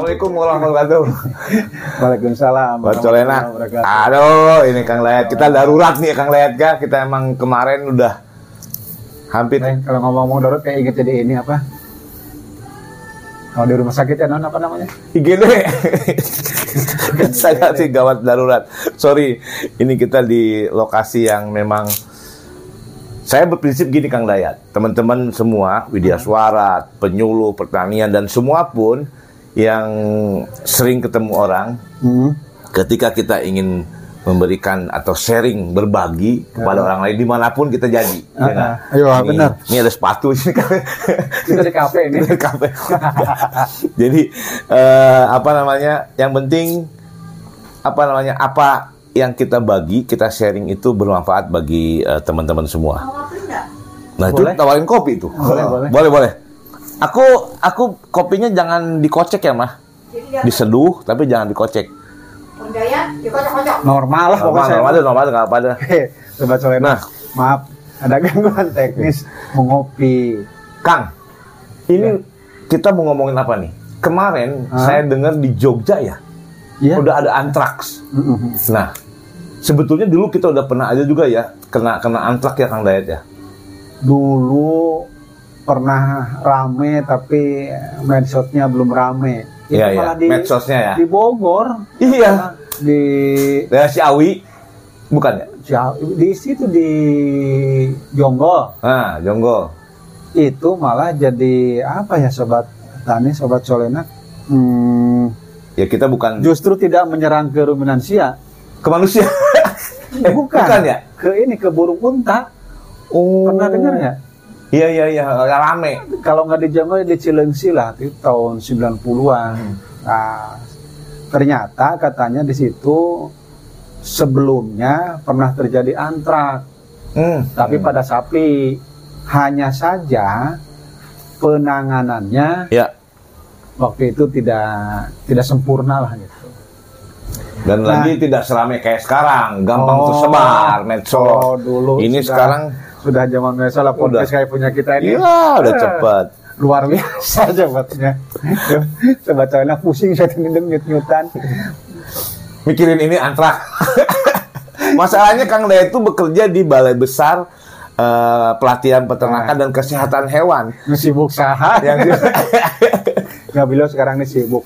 Assalamualaikum warahmatullahi wabarakatuh. Waalaikumsalam. Bacolena. Aduh, ini Kang Layat. Kita darurat nih Kang Layat ga. Kita emang kemarin udah hampir. Kalau ngomong-ngomong darurat kayak inget jadi ini apa? Kalau di rumah sakit ya non apa namanya? IGD. Saya sih gawat darurat. Sorry, ini kita di lokasi yang memang. Saya berprinsip gini Kang Dayat, teman-teman semua, Widya Suara, penyuluh, pertanian, dan semua pun yang sering ketemu orang, ketika kita ingin memberikan atau sharing, berbagi kepada orang lain dimanapun kita jadi. Ayo, benar. Ini ada sepatu sih. Kita di kafe ini. Jadi apa namanya? Yang penting apa yang kita bagi, kita sharing itu bermanfaat bagi teman-teman semua. Nah, boleh? Itu tawarin kopi itu. Boleh. Aku kopinya jangan dikocek ya, Mah. Diseduh tapi jangan dikocek. Normal lah pokoknya. Normal enggak apa ada. Sobat Solena. Nah, maaf, ada gangguan teknis mengopi. Kang, ini kita mau ngomongin apa nih? Kemarin saya dengar di Jogja ya. Udah ada antraks. Nah, sebetulnya dulu kita udah pernah aja juga ya kena antraks ya Kang Dayat ya. Dulu pernah rame tapi medsosnya belum rame. Iya, medsosnya ya. Di Bogor. Iya. Di Ciawi. Bukan ya? Di situ di Jonggol. Nah, Jonggol. Itu malah jadi apa ya Sobat Tani, Sobat Solena? Ya kita bukan justru tidak menyerang ke ruminansia, ke manusia. Bukan ya? Ke burung unta. Pernah dengar ya? Iya, rame. Kalau nggak di Jonggol di Cilengsi lah, itu tahun 90-an. Nah, ternyata katanya di situ sebelumnya pernah terjadi antrak. Tapi pada sapi. Hanya saja penanganannya waktu itu tidak sempurna lah gitu. Dan lagi tidak seramai kayak sekarang, gampang tersebar medsos. Dulu ini sekarang sudah zaman medsos lah, podcast kayak punya kita ini. Iya, udah cepat. Luar biasa cepatnya. Sobat Solena pusing saya nyut-nyutan. Mikirin ini antrak. Masalahnya Kang Dayat itu bekerja di Balai Besar pelatihan peternakan dan kesehatan hewan. Sibuk saha. Nggak bilang sekarang ini sibuk.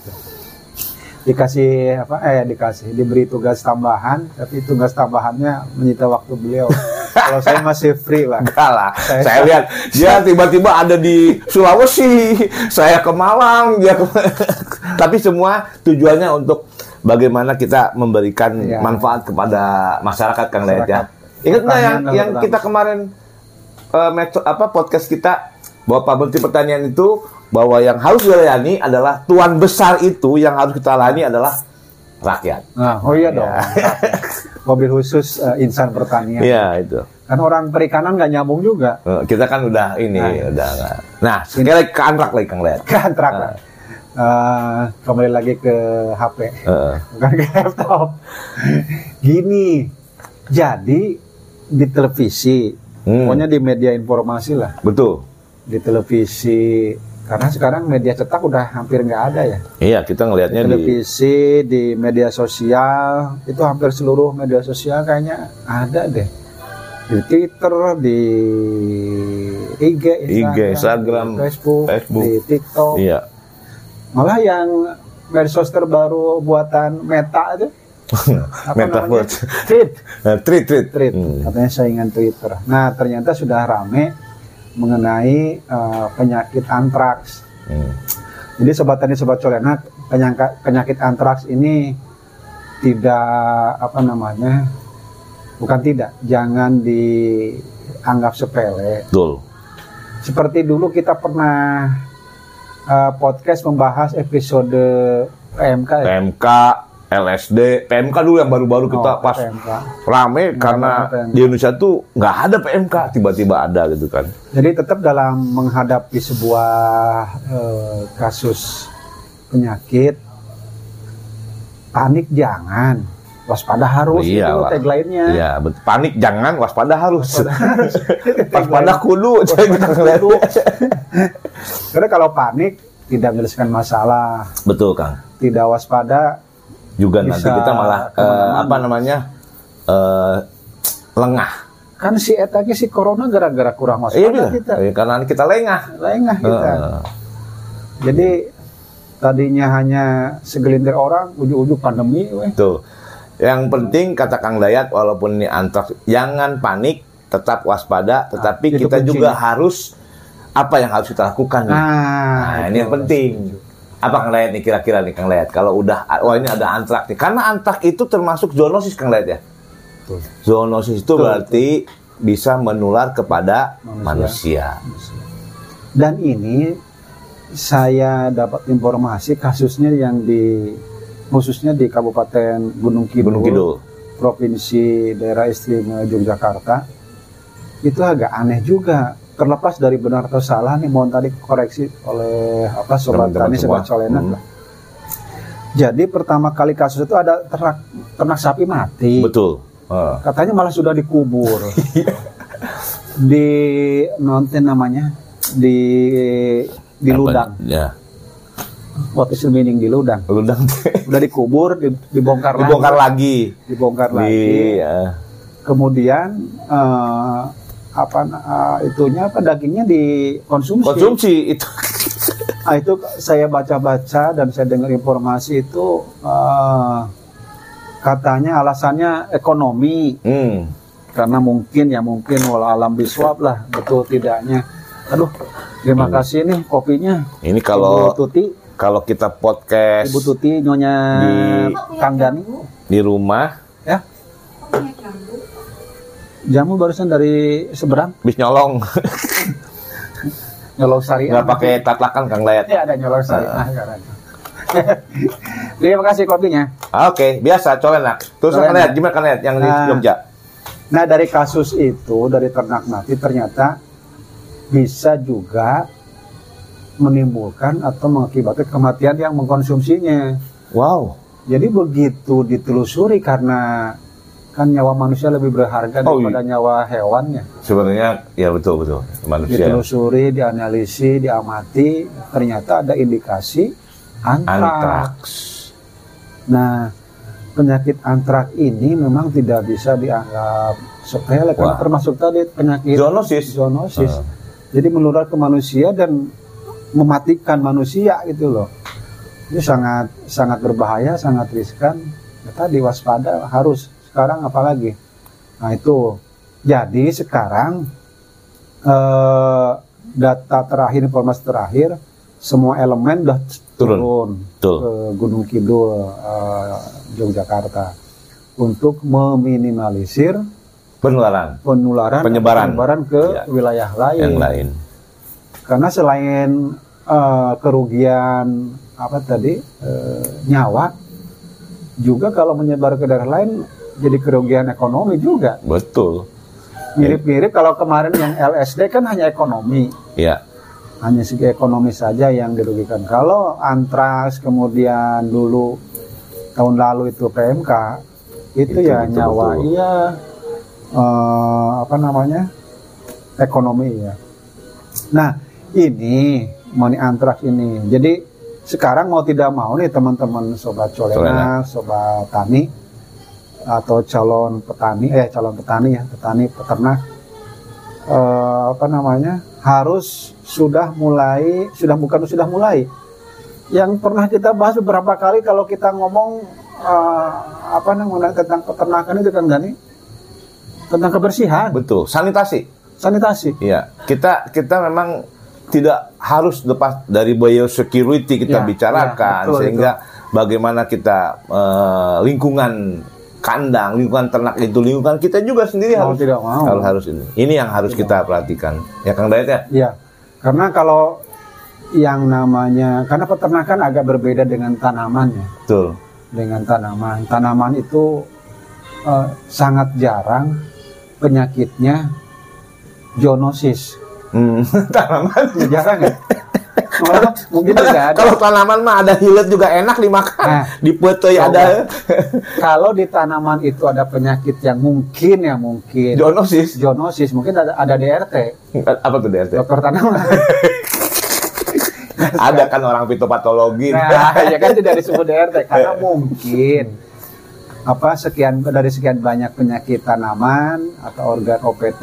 Dikasih diberi tugas tambahan, tapi tugas tambahannya menyita waktu beliau. Kalau saya masih free lah. Enggak lah. Saya lihat dia tiba-tiba ada di Sulawesi, saya ke Malang, tapi semua tujuannya untuk bagaimana kita memberikan manfaat kepada masyarakat Kang Dayat ya. Ingat nggak yang kita kemarin podcast kita bahwa Pak Menteri Pertanian itu bahwa yang harus dilayani adalah tuan besar itu yang harus kita layani adalah rakyat. Nah, dong. Mobil khusus insan pertanian. Iya itu. Kan orang perikanan nggak nyambung juga. Kita kan udah udah nggak. Nah, sekali ke antrak lagi Kang Dayat. Ke antrak. Kembali lagi ke HP, bukan ke laptop. Gini, jadi di televisi. Pokoknya di media informasi lah. Betul. Di televisi, karena sekarang media cetak udah hampir nggak ada ya. Iya, kita ngelihatnya di televisi, di media sosial, itu hampir seluruh media sosial kayaknya ada deh. Di Twitter, di IG, Instagram, Facebook, di TikTok. Iya. Malah yang medsos terbaru buatan Meta itu. Metaverse. Tweet. Katanya saingan Twitter. Nah, ternyata sudah rame mengenai penyakit antraks. Jadi Sobat Tani, Sobat Solena, penyakit antraks ini jangan dianggap sepele. Betul. Seperti dulu kita pernah podcast membahas episode PMK ya? PMK, LSD, PMK dulu yang baru-baru kita pas PMK. Rame karena di Indonesia tuh nggak ada PMK, tiba-tiba ada gitu kan. Jadi tetap dalam menghadapi sebuah kasus penyakit, panik jangan, waspada harus. Itu tagline-nya. Iya, panik jangan, waspada harus. Waspada kudu. Karena kalau panik tidak menyelesaikan masalah. Betul, Kang. tidak waspada juga bisa nanti kita malah lengah. Kan si etake si corona gara-gara kurang waspada kita. Karena kita lengah kita. Jadi tadinya hanya segelintir orang, ujung-ujung pandemi. Tuh. Yang penting kata Kang Dayat, walaupun ini antraks, jangan panik, tetap waspada, tetapi kita juga harus apa yang harus kita lakukan. Nah, ini yang penting. Apa Kang Dayat nih kira-kira nih Kang Dayat? Kalau udah, ini ada antraks nih. Karena antraks itu termasuk zoonosis Kang Dayat ya. Betul. Zoonosis itu berarti bisa menular kepada manusia. Dan ini saya dapat informasi kasusnya yang khususnya di Kabupaten Gunung Kidul, Provinsi Daerah Istimewa Yogyakarta, itu agak aneh juga. Terlepas dari benar atau salah nih, mohon tadi koreksi oleh sobat tani, sobat Colenak. Jadi pertama kali kasus itu ada ternak sapi mati. Betul. Katanya malah sudah dikubur di di Ludang. Ya. Waktu Silmining di Ludang. Udah dikubur, dibongkar lagi. Kemudian dagingnya dikonsumsi. Itu. Itu saya baca-baca dan saya dengar informasi itu katanya alasannya ekonomi. Karena mungkin walau alam biswab lah, betul tidaknya. Aduh, terima kasih nih kopinya. Ini kalau kita podcast Ibu Tuti, Nyonya Kang Dani di rumah ya. Jamu barusan dari seberang. Bis nyolong. Nyolong syariah. Nggak pakai tatlakan Kang Dayat. Ya, ada nyolong syariah. Terima kasih kopinya. Oke, biasa Colenak. Terus Kang Dayat, gimana Kang Dayat yang di Jogja? Nah, dari kasus itu, dari ternak mati ternyata bisa juga menimbulkan atau mengakibatkan kematian yang mengkonsumsinya. Wow. Jadi begitu ditelusuri, karena kan nyawa manusia lebih berharga daripada nyawa hewannya. Sebenarnya ya betul manusia. Ditelusuri, dianalisis, diamati, ternyata ada indikasi antraks. Nah, penyakit antraks ini memang tidak bisa dianggap sepele karena termasuk tadi penyakit zoonosis. Jadi menular ke manusia dan mematikan manusia gitu loh. Ini sangat berbahaya, sangat riskan. Tadi waspada harus. Sekarang apalagi? Nah itu. Jadi sekarang data terakhir, informasi terakhir, semua elemen udah turun ke Gunung Kidul, Yogyakarta, untuk meminimalisir penyebaran ke wilayah lain. Karena selain kerugian nyawa, juga kalau menyebar ke daerah lain jadi kerugian ekonomi juga. Betul. Mirip-mirip kalau kemarin yang LSD kan hanya ekonomi. Iya. Hanya segi ekonomi saja yang dirugikan. Kalau antraks, kemudian dulu tahun lalu itu PMK, itu ya betul, nyawa betul. Ekonomi ya. Nah, ini money antraks ini. Jadi sekarang mau tidak mau nih teman-teman sobat Colenak, sobat tani atau calon petani peternak harus sudah mulai yang pernah kita bahas beberapa kali kalau kita ngomong tentang peternakan itu kan Gani, tentang kebersihan. Betul, sanitasi. Iya, kita memang tidak harus lepas dari biosecurity kita bicarakan, betul, sehingga bagaimana kita lingkungan kandang, lingkungan ternak itu, lingkungan kita juga sendiri harus ini. Ini yang harus kita perhatikan. Ya Kang Dayat ya? Iya. Karena kalau yang namanya, karena peternakan agak berbeda dengan tanaman ya. Betul. Dengan tanaman. Tanaman itu sangat jarang penyakitnya zoonosis. Tanaman jarang ya? Mungkin tidak ada. Kalau tanaman mah ada hilet juga enak dimakan. Nah, di foto ya ada. Kalau di tanaman itu ada penyakit yang mungkin zoonosis mungkin ada DRT. Apa tuh DRT? Dokter tanaman. Ada kan orang fitopatologi. Nah, ya kan tidak disebut DRT karena mungkin dari sekian banyak penyakit tanaman atau organ OPT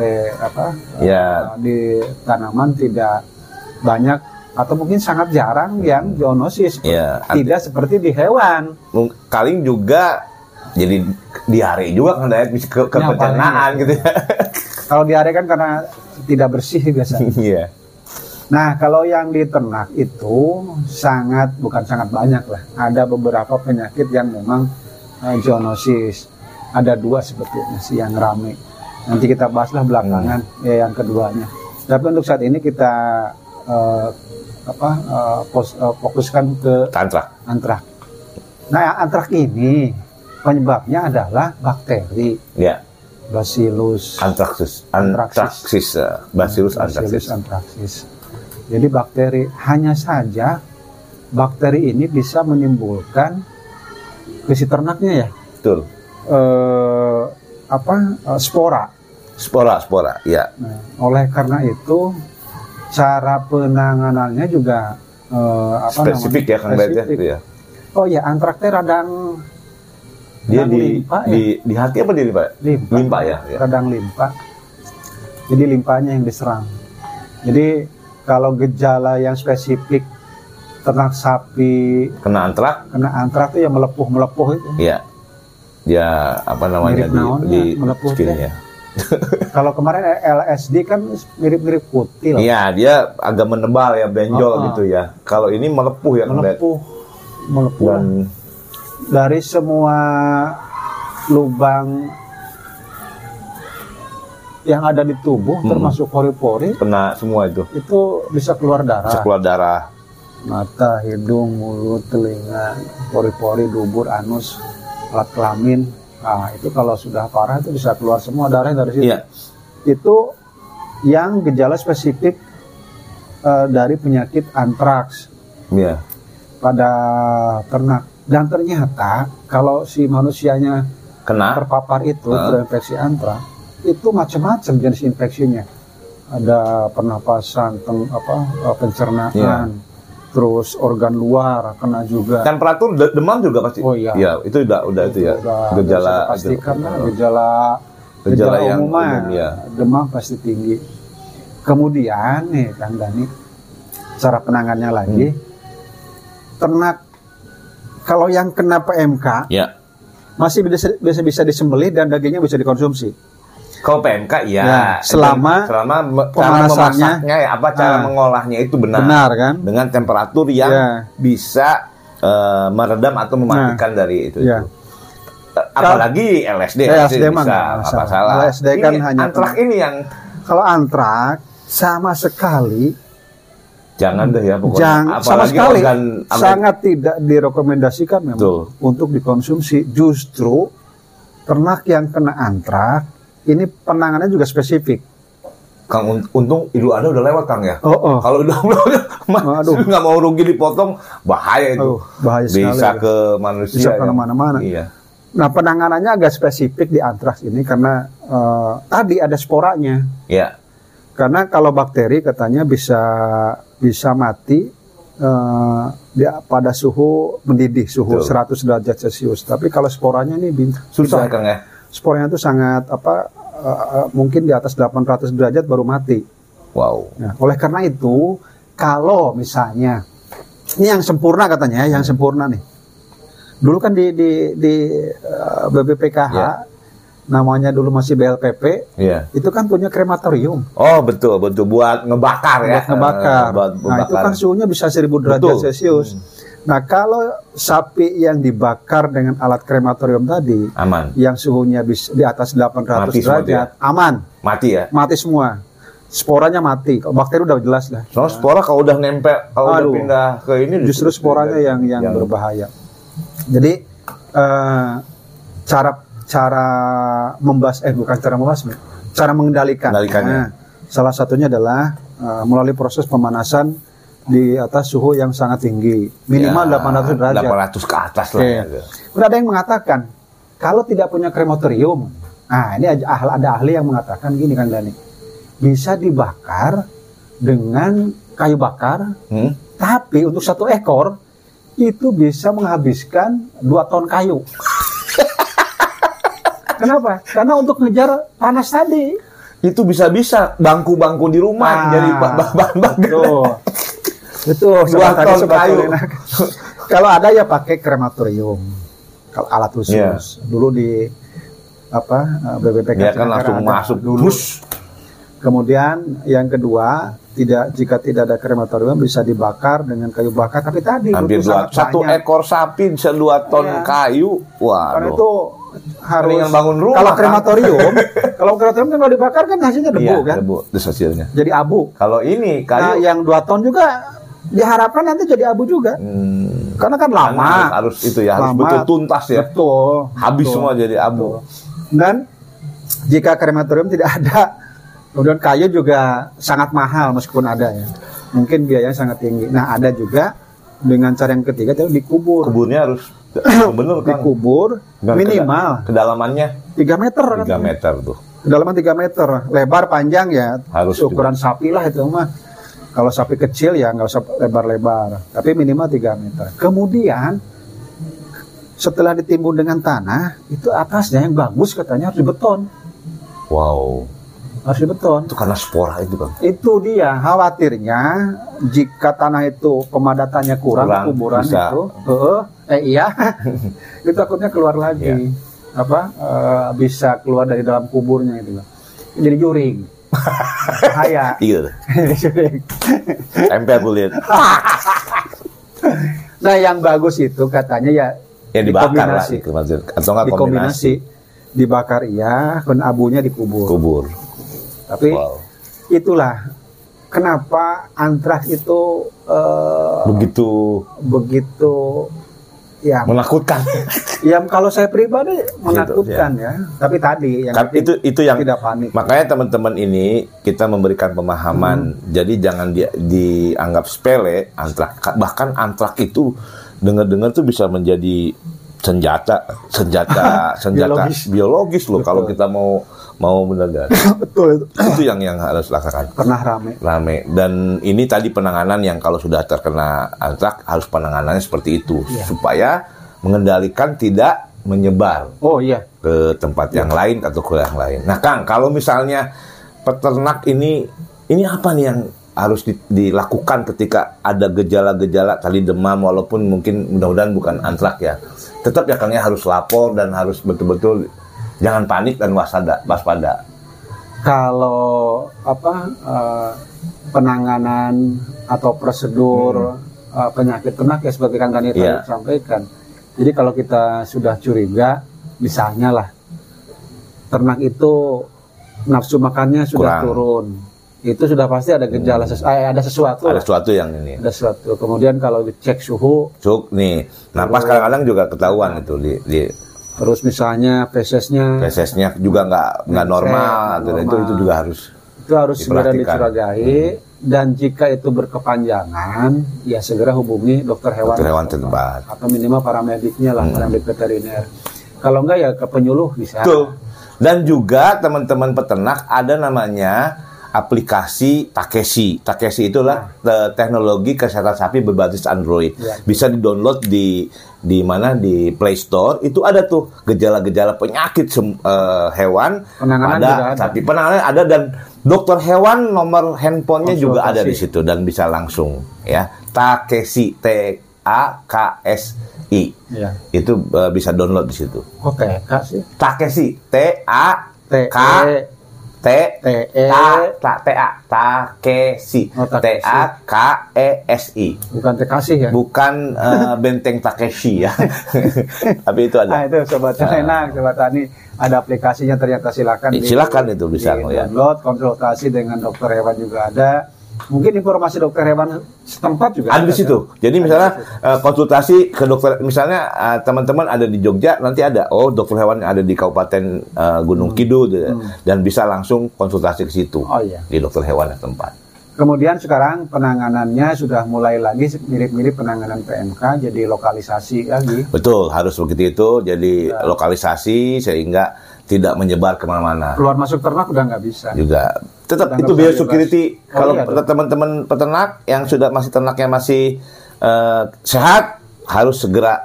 di tanaman tidak banyak atau mungkin sangat jarang yang zoonosis. Tidak seperti di hewan. Kali juga jadi diare juga kan ke pencernaan gitu ya. Kalau diare kan karena tidak bersih biasanya. Iya. Nah, kalau yang di ternak itu bukan sangat banyak lah. Ada beberapa penyakit yang memang zoonosis. Ada 2 sebetulnya sih yang rame. Nanti kita bahaslah belakangan yang keduanya. Tapi untuk saat ini kita fokuskan ke antrak. Nah, antrak ini penyebabnya adalah bakteri. Ya. Bacillus anthracis. Bacillus anthracis. Jadi bakteri, hanya saja bakteri ini bisa menimbulkan ke si ternaknya ya. Betul. Spora, ya. Nah, oleh karena itu cara penanganannya juga spesifik ya Kang Dayat ya. Oh ya, antraknya radang dia di hati apa di limpa ya? Radang limpa. Jadi limpanya yang diserang. Jadi kalau gejala yang spesifik ternak sapi kena antrak itu yang melepuh itu. Iya. Dia di skinnya. Kalau kemarin LSD kan mirip-mirip kutil. Iya, dia agak menebal ya, benjol gitu ya. Kalau ini melepuh ya, melepuh. Dan dari semua lubang yang ada di tubuh, termasuk pori-pori, kena semua itu bisa keluar darah. Mata, hidung, mulut, telinga, pori-pori, dubur, anus, alat kelamin. Nah, itu kalau sudah parah itu bisa keluar semua darah dari situ. Iya. Itu yang gejala spesifik dari penyakit antraks pada ternak. Dan ternyata kalau si manusianya terpapar itu terinfeksi antraks, itu macam-macam jenis infeksinya. Ada pernapasan, pencernaan, terus organ luar kena juga. Temperatur demam juga pasti. Oh iya. Ya, itu udah itu ya. Gejala pasti karena gejala yang umum ya. Demam pasti tinggi. Kemudian nih Kang Dani, cara penanganannya lagi. Ternak kalau yang kena PMK masih bisa disembelih dan dagingnya bisa dikonsumsi. Kalau PMK selama pemanasannya cara mengolahnya itu benar kan? Dengan temperatur yang bisa meredam atau mematikan dari itu. Apalagi LSD bisa apa salah. LSD kan hanya antrak ini yang kalau antrak sama sekali jangan deh ya pokoknya. Sama sekali sangat tidak direkomendasikan memang untuk dikonsumsi. Justru ternak yang kena antrak ini penanganannya juga spesifik. Kang, untung Idul Adha udah lewat Kang ya. Kalau udah nggak mau rugi dipotong, bahaya itu. Bahaya sekali. Bisa ke manusia. Bisa kemana-mana. Iya. Nah, penanganannya agak spesifik di antraks ini karena tadi ada sporanya. Iya. Karena kalau bakteri katanya bisa mati pada suhu mendidih, suhu 100 derajat Celcius. Tapi kalau sporanya ini susah Kang ya. Sporanya itu sangat mungkin di atas 800 derajat baru mati. Wow. Nah, oleh karena itu, kalau misalnya ini yang sempurna katanya, yang sempurna nih. Dulu kan di BPPKH namanya dulu masih BLPP, itu kan punya krematorium. Oh betul buat ngebakar ya. Buat ngebakar. Nah itu kan suhunya bisa 1000 derajat Celcius. Nah kalau sapi yang dibakar dengan alat krematorium tadi, aman. Yang suhunya bisa di atas 800 derajat, aman. Mati ya? Mati semua. Sporanya mati. Kalau bakteri udah jelas lah. So spora kalau udah nempel, kalau udah pindah ke ini, justru sporanya yang berbahaya. Jadi cara membahas cara mengendalikannya. Salah satunya adalah melalui proses pemanasan di atas suhu yang sangat tinggi, minimal 800 derajat. 800 ke atas lah. Udah ada yang mengatakan kalau tidak punya krematorium, nah ini ada ahli yang mengatakan gini kan Dani, bisa dibakar dengan kayu bakar, Tapi untuk 1 ekor itu bisa menghabiskan 2 ton kayu. Kenapa? Karena untuk ngejar panas tadi. Itu bisa-bisa bangku-bangku di rumah jadi bahan-bahan. Betul. 2 ton kayu. Kalau ada ya pakai krematorium. Kalau alat khusus. Dulu di BPPK ya kan langsung masuk dulu. Kemudian yang kedua, jika tidak ada krematorium bisa dibakar dengan kayu bakar, tapi tadi hampir 1 ekor sapi bisa 2 ton kayu. Wah. Karena itu harus bangun rumah. Kalau krematorium, kalau kalau dibakar kan hasilnya debu kan? Debu, hasilnya. Jadi abu. Kalau ini kayu yang 2 ton juga diharapkan nanti jadi abu juga. Karena kan lama. Harus itu ya, harus betul tuntas ya. Betul. Habis semua jadi abu. Dan jika krematorium tidak ada, kemudian kayu juga sangat mahal meskipun ada ya. Mungkin biayanya sangat tinggi. Nah, ada juga dengan cara yang ketiga itu dikubur. Kuburnya harus benar kan? Dikubur minimal kedalamannya 3 meter. 3 meter tuh. Kedalaman 3 meter, lebar panjang ya. Harus ukuran juga. Sapi lah itu mah. Kalau sapi kecil ya nggak usah lebar-lebar, tapi minimal 3 meter. Kemudian setelah ditimbun dengan tanah, itu atasnya yang bagus katanya harus dibeton. Wow. Harus dibeton. Itu karena spora itu kan. Itu dia khawatirnya jika tanah itu pemadatannya kurang kuburan bisa. Itu, itu takutnya keluar lagi. Bisa keluar dari dalam kuburnya itu. Jadi juring. Bahaya. Iya. Tempel kulit. Nah, yang bagus itu katanya ya dibakar lah atau enggak kombinasi. Dibakar dan abunya dikubur. Tapi itulah kenapa antraks itu begitu ya menakutkan. Ya kalau saya pribadi menakutkan ya. Tapi tadi yang itu yang tidak panik. Makanya teman-teman ini kita memberikan pemahaman. Jadi jangan dianggap sepele antraks. Bahkan antraks itu dengar-dengar tuh bisa menjadi senjata biologis loh. Betul. Kalau kita mau benar. Betul itu yang harus lakukan. Pernah rame. Dan ini tadi penanganan yang kalau sudah terkena antraks harus penanganannya seperti itu supaya mengendalikan tidak menyebar ke tempat yang lain atau ke yang lain. Nah, Kang, kalau misalnya peternak ini apa nih yang harus dilakukan ketika ada gejala-gejala tadi demam, walaupun mungkin mudah-mudahan bukan antraks ya, tetap ya Kang ya harus lapor dan harus betul-betul jangan panik dan waspada. Kalau penanganan atau prosedur penyakit ternak ya seperti Kang Gani tadi sampaikan. Jadi kalau kita sudah curiga, misalnya lah ternak itu nafsu makannya sudah turun, itu sudah pasti ada gejala ada sesuatu. Ada sesuatu yang ini. Ada sesuatu. Kemudian kalau dicek suhu, nih, napas kadang-kadang juga ketahuan itu di terus misalnya fesesnya juga nggak normal, itu juga harus segera dicurigai. Dan jika itu berkepanjangan, ya segera hubungi dokter hewan tempat atau minimal paramediknya lah, paramedik veteriner. Kalau enggak ya ke penyuluh bisa. Tuh. Dan juga teman-teman peternak ada namanya aplikasi Takesi. Takesi itulah teknologi kesehatan sapi berbasis Android. Bisa di-download di mana di Play Store. Itu ada tuh gejala-gejala penyakit hewan pada sapi. Penanganannya ada dan dokter hewan nomor handphonenya juga ada di situ dan bisa langsung ya. Takesi TAKSI. Itu bisa download di situ. Takesi Takesi bukan Tekasi ya, bukan benteng Takeshi ya. Tapi itu ada. Itu sobat enak, sobat tani, ada aplikasinya ternyata. Silakan itu bisa download, konsultasi dengan dokter hewan juga ada. Mungkin informasi dokter hewan setempat juga ada di situ. Jadi misalnya konsultasi ke dokter, misalnya teman-teman ada di Jogja, nanti ada dokter hewan ada di Kabupaten Gunung Kidul dan bisa langsung konsultasi ke situ di dokter hewan setempat. Kemudian sekarang penanganannya sudah mulai lagi mirip-mirip penanganan PMK, jadi lokalisasi lagi. Betul, harus begitu itu. Jadi lokalisasi sehingga tidak menyebar kemana-mana. Keluar masuk ternak udah nggak bisa. Juga tetap itu biosecurity. Kalau teman-teman peternak yang sudah ternaknya masih sehat harus segera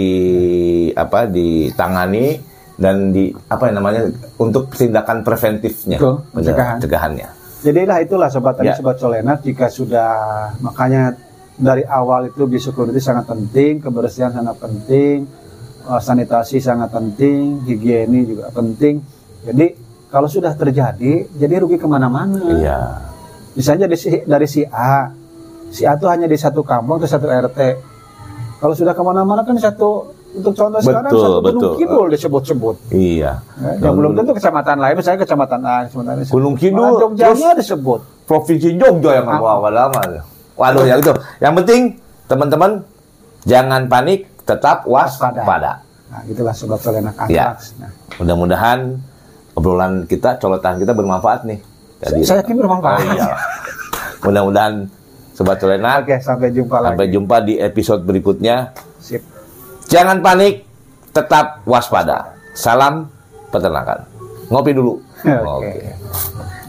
ditangani dan untuk tindakan preventifnya, pencegahannya. Jadilah itulah sobat Solenar, jika sudah, makanya dari awal itu biosecurity sangat penting, kebersihan sangat penting, sanitasi sangat penting, higiene juga penting. Jadi kalau sudah terjadi, jadi rugi kemana-mana. Iya. Misalnya dari si A itu hanya di satu kampung atau satu RT. Kalau sudah kemana-mana kan untuk contoh sekarang satu Gunung Kidul disebut-sebut. Iya. Yang belum tentu kecamatan lain, misalnya kecamatan A, kecamatan B. Gunung Kidul, Jogjanya disebut. Provinsi Jogja yang lama. Waduh, ya itu. Yang penting teman-teman jangan panik, tetap waspada. Nah, itulah sobat Solenar Antraks. Ya. Mudah-mudahan obrolan kita, colotan kita bermanfaat nih. Jadi, saya yakin bermanfaat. Iya. Mudah-mudahan sobat Solenar. Oke, sampai jumpa lagi. Sampai jumpa di episode berikutnya. Sip. Jangan panik, tetap waspada. Salam peternakan. Ngopi dulu. Oke.